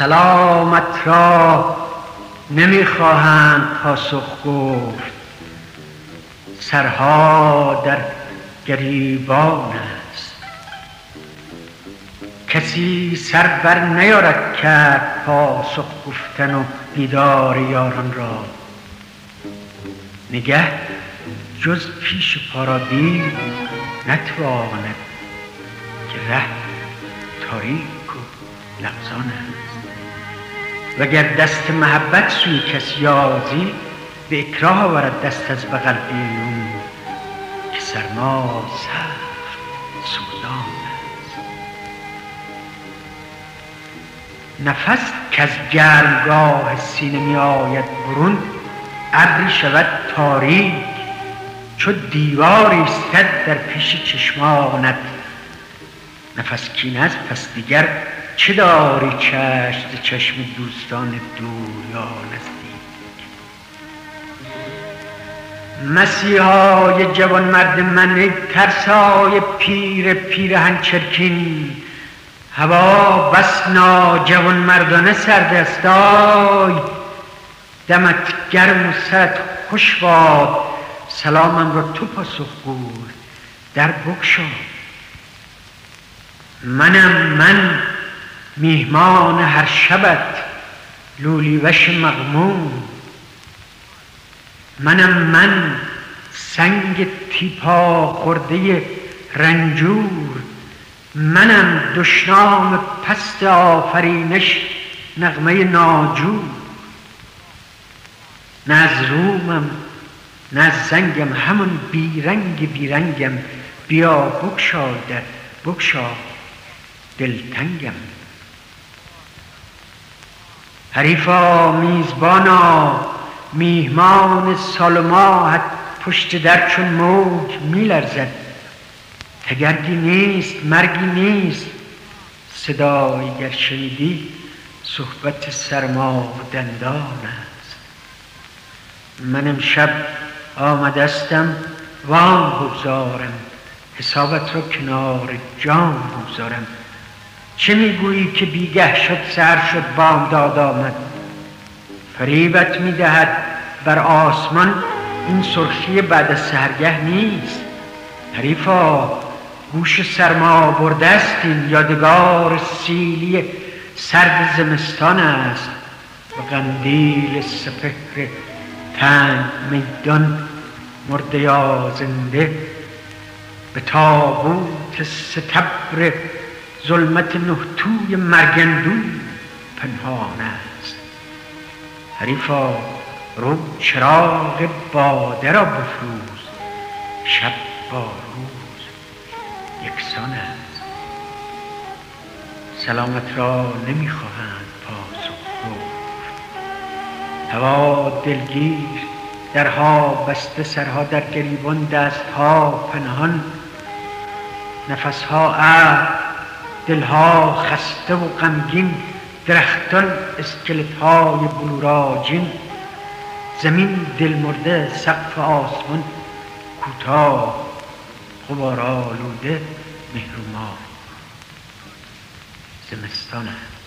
سلامت را نمیخواهند پاسخ گفت، سرها در گریبان است. کسی سر بر نیارد کرد پاسخ گفتن و دیدار یاران را. نگه جز پیش پا را دید نتواند، که ره تاریک و لغزان است. وگر دست محبت سوی کسی یازی، به اکراه آورد دست از بغل بیرون، که سرما سخت سوزان است. نفس که از گرمگاه سینه می آید برون، ابری شود تاریک چو دیواری ایستد در پیش چشمانت. نفس کین است پس دیگر چه داری چشم ز چشم دوستان دور یا نزدیک. مسیحای جوان مرد من ای ترسای پیرهن چرکین، هوا بس ناجوان مردانه سرد است. آی دمت گرم و سرت خوش باد، سلامم را تو پاسخ گوی در بگشا. من میهمان هر شبت لولی وش مغموم. من سنگ تیپا خورده رنجور. منم دشنام پست آفرینش نغمه ناجور. نه از رومم نه از زنگم، همون بیرنگم. بیا بگشا دلتنگم. حریفا میزبانا میهمان سال و ماهت پشت در چون موج میلرزد. تگرگی نیست مرگی نیست، صدایی گر شنیدی صحبت سرما و دندان است. من امشب آمدستم وام بگذارم، حسابت را کنار جام بگذارم. چه میگویی که بیگه شد سحر شد بامداد آمد؟ فریبت میدهد بر آسمان این سرخی بعد از سحرگه نیست. حریفا گوش سرما برده است، این یادگار سیلی سرد زمستان است. و قندیل سپهر تنگ میدان مرده یا زنده، به تابوت ستبر ظلمت نه توی مرگندون پنهان است. حریفا رو چراغ باده را بفروز، شب با روز یکسان است. سلامت را نمیخواهند پاسخ گفت، هوا دلگیر درها بسته، سرها در گریبان، دستها پنهان، نفسها ابر، دلها خسته و غمگین. درختان اسکلت‌های بلوراجین، زمین دلمرده، سقف آسمان کوتاه، غبارآلوده، مهر و ماه زمستان است.